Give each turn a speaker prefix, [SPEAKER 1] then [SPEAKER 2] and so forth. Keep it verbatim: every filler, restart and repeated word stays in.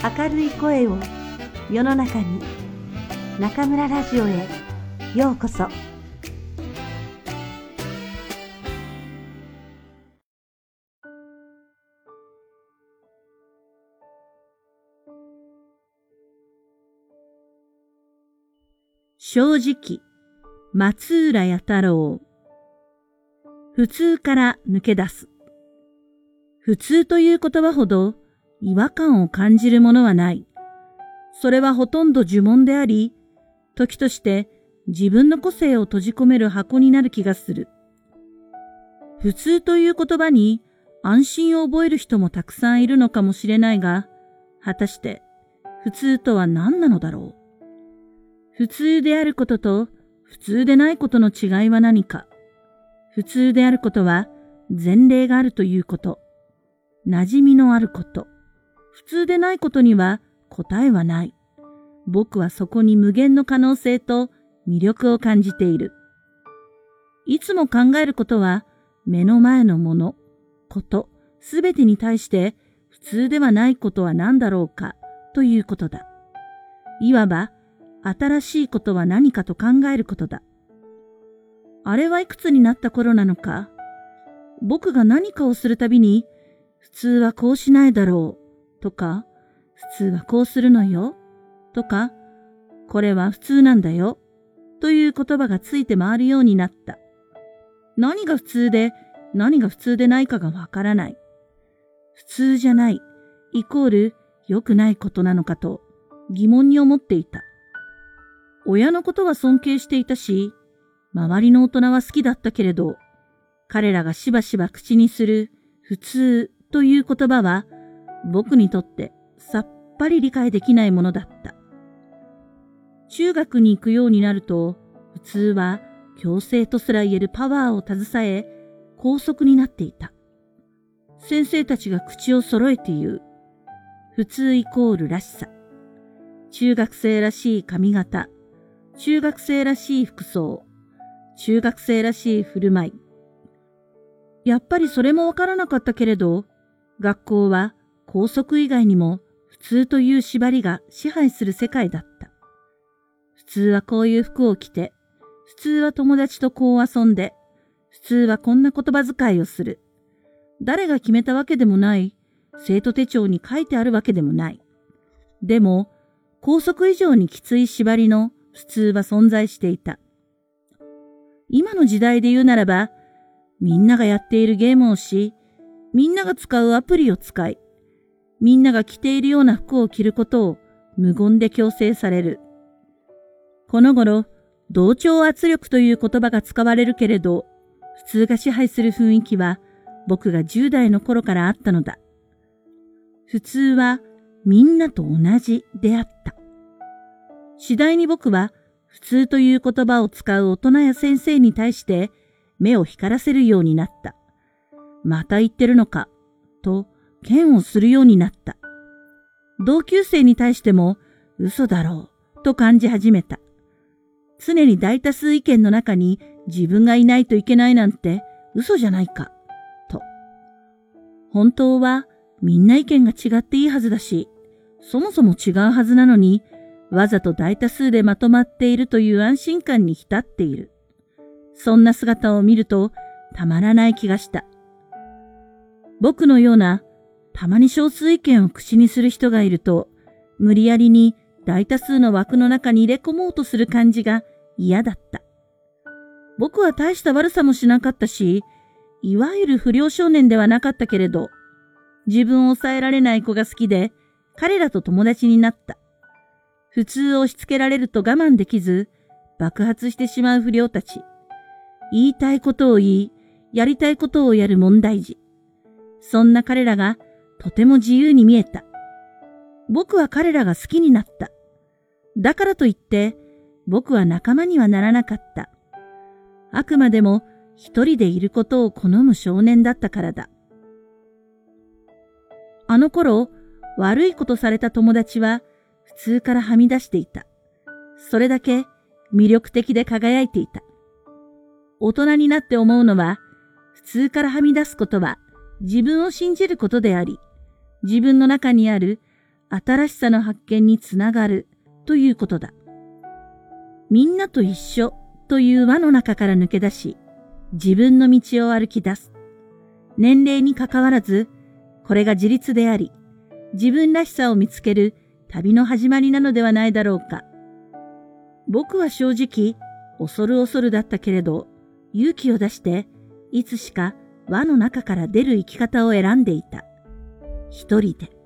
[SPEAKER 1] 明るい声を世の中に。中村ラジオへようこそ。
[SPEAKER 2] 正直、松浦弥太郎。普通から抜け出す。普通という言葉ほど違和感を感じるものはない。それはほとんど呪文であり、時として自分の個性を閉じ込める箱になる気がする。普通という言葉に安心を覚える人もたくさんいるのかもしれないが、果たして普通とは何なのだろう。普通であることと普通でないことの違いは何か。普通であることは前例があるということ。馴染みのあること。普通でないことには答えはない。僕はそこに無限の可能性と魅力を感じている。いつも考えることは目の前のもの、こと、すべてに対して普通ではないことは何だろうかということだ。いわば新しいことは何かと考えることだ。あれはいくつになった頃なのか。僕が何かをするたびに、普通はこうしないだろう、とか、普通はこうするのよ、とか、これは普通なんだよ、という言葉がついて回るようになった。何が普通で、何が普通でないかがわからない。普通じゃない、イコール良くないことなのかと疑問に思っていた。親のことは尊敬していたし、周りの大人は好きだったけれど、彼らがしばしば口にする普通という言葉は僕にとってさっぱり理解できないものだった。中学に行くようになると、普通は強制とすら言えるパワーを携え、拘束になっていた。先生たちが口を揃えて言う。普通イコールらしさ。中学生らしい髪型。中学生らしい服装。中学生らしい振る舞い。やっぱりそれもわからなかったけれど、学校は校則以外にも普通という縛りが支配する世界だった。普通はこういう服を着て、普通は友達とこう遊んで、普通はこんな言葉遣いをする。誰が決めたわけでもない、生徒手帳に書いてあるわけでもない。でも、校則以上にきつい縛りの普通は存在していた。今の時代で言うならば、みんながやっているゲームをし、みんなが使うアプリを使い、みんなが着ているような服を着ることを無言で強制される。この頃、同調圧力という言葉が使われるけれど、普通が支配する雰囲気は僕がじゅう代の頃からあったのだ。普通はみんなと同じであった。次第に僕は普通という言葉を使う大人や先生に対して目を光らせるようになった。また言ってるのか、と嫌悪するようになった。同級生に対しても嘘だろうと感じ始めた。常に大多数意見の中に自分がいないといけないなんて嘘じゃないか、と。本当はみんな意見が違っていいはずだし、そもそも違うはずなのに、わざと大多数でまとまっているという安心感に浸っている。そんな姿を見るとたまらない気がした。僕のようなたまに少数意見を口にする人がいると、無理やりに大多数の枠の中に入れ込もうとする感じが嫌だった。僕は大した悪さもしなかったし、いわゆる不良少年ではなかったけれど、自分を抑えられない子が好きで、彼らと友達になった。普通を押し付けられると我慢できず、爆発してしまう不良たち。言いたいことを言い、やりたいことをやる問題児。そんな彼らがとても自由に見えた。僕は彼らが好きになった。だからといって、僕は仲間にはならなかった。あくまでも一人でいることを好む少年だったからだ。あの頃、悪いことされた友達は普通からはみ出していた。それだけ魅力的で輝いていた。大人になって思うのは、普通からはみ出すことは自分を信じることであり、自分の中にある新しさの発見につながるということだ。みんなと一緒という輪の中から抜け出し、自分の道を歩き出す。年齢にかかわらず、これが自立であり、自分らしさを見つける旅の始まりなのではないだろうか。僕は正直、恐る恐るだったけれど、勇気を出して、いつしか輪の中から出る生き方を選んでいた。一人で。